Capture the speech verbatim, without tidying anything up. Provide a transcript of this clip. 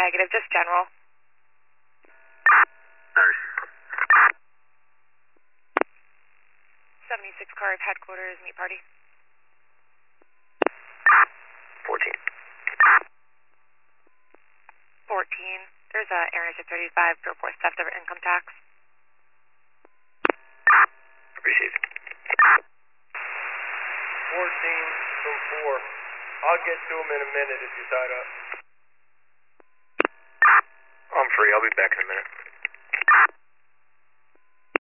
Negative, just general. Nurse. seventy-six car of headquarters, meet party. fourteen. fourteen. There's a area thirty-five to report theft of income tax. Received. fourteen from four. I'll get to him in a minute if you're tied up. I'm free. I'll be back in a minute.